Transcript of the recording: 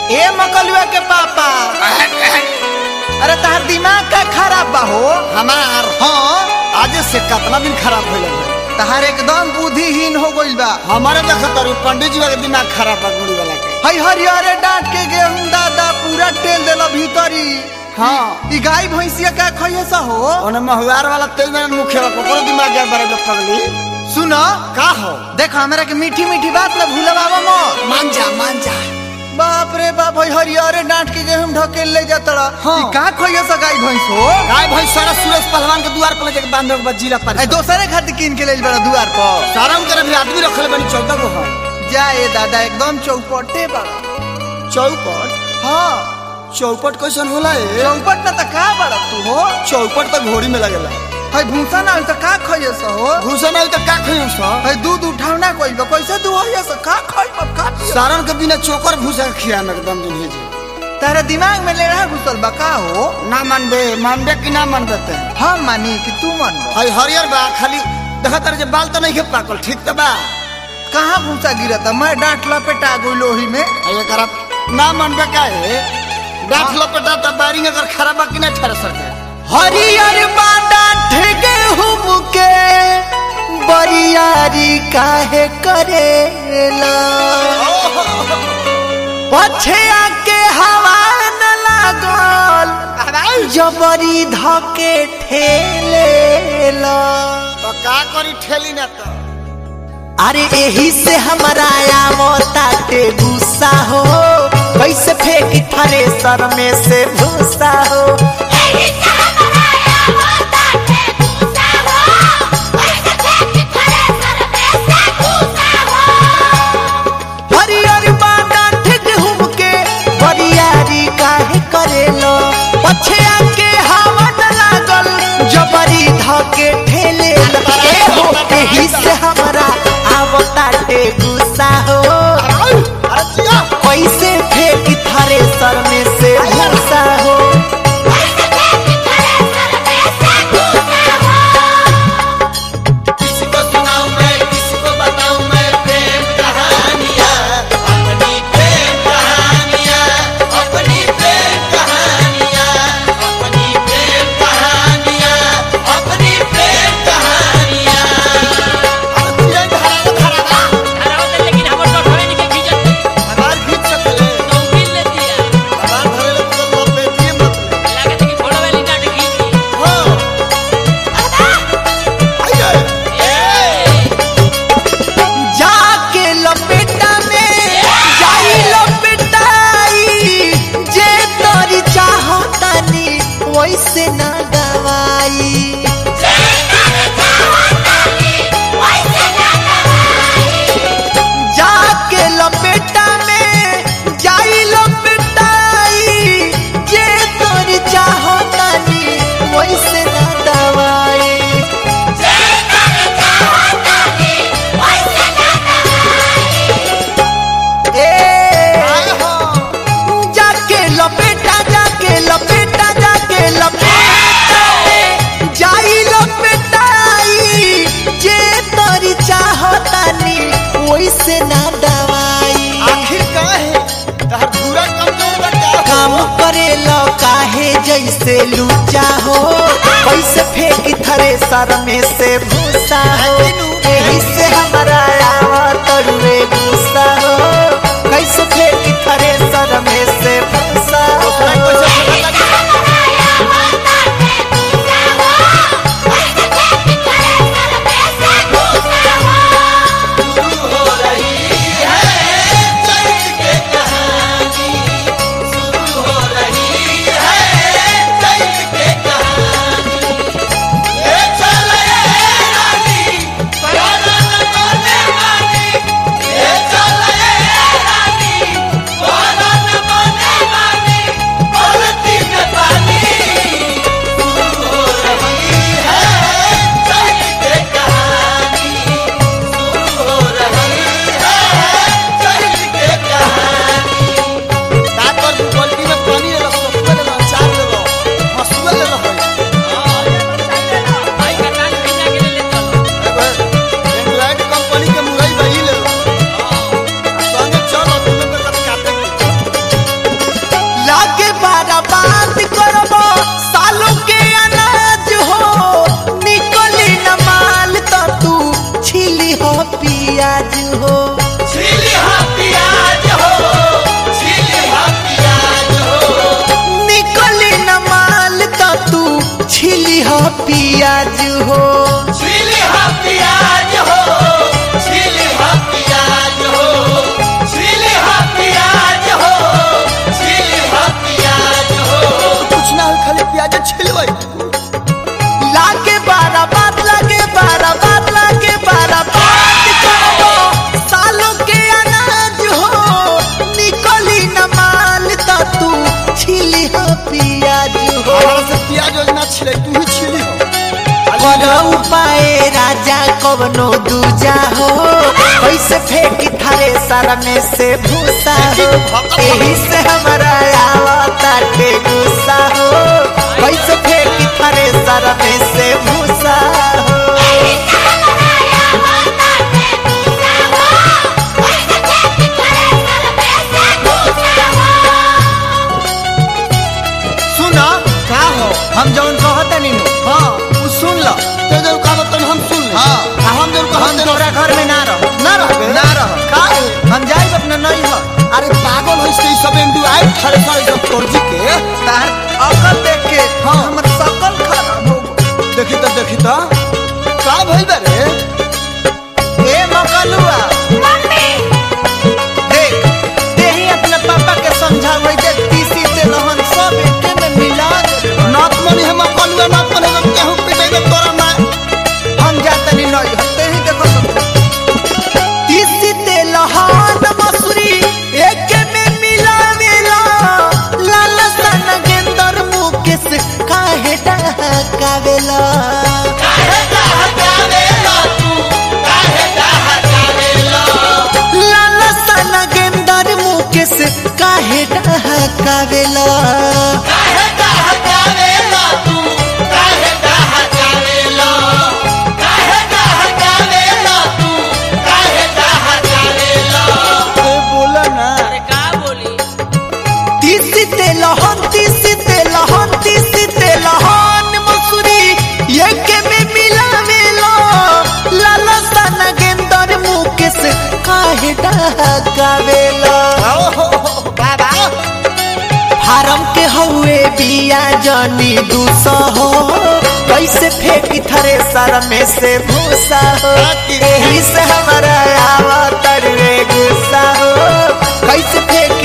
ए मकलुआ के पापा अरे तहार दिमाग का खराब बा हो हमार हाँ आज से कितना दिन खराब हो लगा तहार एकदम बुद्धिहीन हो गइल बा। हमारे देखत पंडित जी का दिमाग खराब बा गुड़ी वाला के हई हरियरे डांट के गेहूं दादा पूरा तेल देला भीतरी। हाँ ई गाय भैंसिया का खइए सा हो ओने महुआर वाला तेल में मुखे बा कोकरो दिमाग गया बड़े पगली। सुनो का हो देखो हमरा के मीठी मीठी बात ना भूलवावा मत। मान जा बाप रे बाप हई हरियरे डांट के गेहूं ढकेल ले जातड़ा। हाँ। ई का खइए सा गाय भैंस हो गाय भैंस सारा सूरज पहलवान के द्वार पर लेके बांधे के बाद जिला पर ए दोसरे खातिर किन के ले बड़ा द्वार पर सारा उनके भी आदमी रखले बनी 14 गो है जा ए दादा एकदम चौपटे बड़ा चौपट। हाँ चौपट कैसन होला ए चौपट ना त का बड़ा तू हो चौपट तो घोड़ी में लगेला हई भूसा ना त का खइए सा हो घुसन आइल तो का खइयो सो हई दूध उठावना कोई बा कैसे दुहइए सा का खइब का पियब? सारन के बिना चोकर भूसा खिया में एकदम दिन है जी तारा दिमाग में ले रहा घुसल बा का हो ना मानबे कि ना मानबे ते हम मानी कि तू मान हई हरियर बा खाली देखत रे जे बाल तो नहीं के पाकल ठीक त बा कहाँ भूसा गिरता मैं डांट लपेटा गई लोही में ये करा ना मानबे का है डांट लपेटा त बारिंग अगर खराब बा कि ना ठहर सके हरियर बाडा ठेगे हुमुके बरियारी काहे करेला पछे आके हवा न लागल जबरी धके ठेलेला तो का करी ठेली ना तो अरे यही से हमारा आवताटे गुस्सा हो कैसे फेंकी थ्रेसर में से भूसा हो हरियर बाडा ठेक हुमके बरियारी काहे करेलो पछे आके हवा न लागल जबरी धके ठेलेला यही से हमारा आवताटे गुस्सा हो कैसे फेंकी थ्रेसर में से भूसा हो किसको सुनाऊं मैं किसको बताऊं मैं प्रेम कहानियां अपनी प्रेम कहानियां अपनी प्रेम कहानियां अपनी प्रेम कहानियां अपनी प्रेम कहानियां अब ये धरा लेकिन हमर तो ठवे नहीं खींचत हमार खींच सकले तो गिन लेती है हमार धरे तो बेटिए मत लागत है कि फोड़ो वाली डांट खींची हां आई गए जाके लपेटा में जाई लपेटाई जे तोरी चाहतानी वैसे ना दवाई जाके लपेटा में जाई लपेटाई जे तोरी चाहतानी वैसे ना दवाई आए हो जाके लपेटा में जाई लपेटाई जे तोरी चाहतानी वैसे ना दवाई आखिर काहे तहर पूरा कमजोर बता काम करे लो काहे जैसे लूचा हो कैसे फेंकी थ्रेसर में से भूसा हो यही से हमारा तरुए गुस्सा हो कैसे फेंकी थ्रेसर में से भूसा हो चल पियाज हो छिली हा प्याज हो छिली हा प्याज हो छिली हा प्याज हो छिली हा प्याज हो कुछ ना हो खाली प्याज छिलवाई लागे बाराबाद लागे बाराबाद लागे बाराबाद करबो सालों के अनाज हो निकली न माल त तू छिली हो पियाज हो हमारा से प्याज योजना छिले तू ही छिली हो बड़ उपाय राजा कवनो दूजा हो कैसे फेंकी थारे सर में से भूसा हो यही से हमारा आवता के गुस्सा हो कैसे फेंकी थारे सर में से भूसा हो सुना का हो हम जौन कहता नीनू हाँ तू सुन लो तो जो कहता हम सुन ले हाँ हम जौन कहता तोरा घर में ना रहो ना रह का हम जाए अपना नहीं हो अरे पागल हो इसके सब एंडू आई खड़े खड़े सब तोरजी के तार अकल देख के हाँ। हमर सकल खराब हो देखी तो का भइल बा रे ए मकलुआ देख देही अपने पापा के समझावे दे तीसी से लहन सब एके में मिला दे नाथ मनी हम कलुआ नाथ मनी हम केहू पिटे के तोरा ना हम जातनी नहीं हते ही देखो सब तीसी ते लहन मसूरी एके में मिला मिला लाल सन गेंदर मुकेश काहे डहकावेला काहे डहकावेला तू काहे डहकावेला लाल सन गेंदर मुकेश काहे डहकावेला काहे डहकावेला तू काहे डहकावेला काहे डहकावेला तू काहे डहकावेला ए बोला ना अरे का बोली तीसी ते लहन मसूरी एके में मिलावेला लाल सन गेंदर मुकेश काहे डहकावेला बाबा फारम के हउए बिया जनी दूसो हो कैसे फेंकी थरे सर में से भूसा हो यही से हमारा आवत रे गुस्सा हो कैसे फेंकी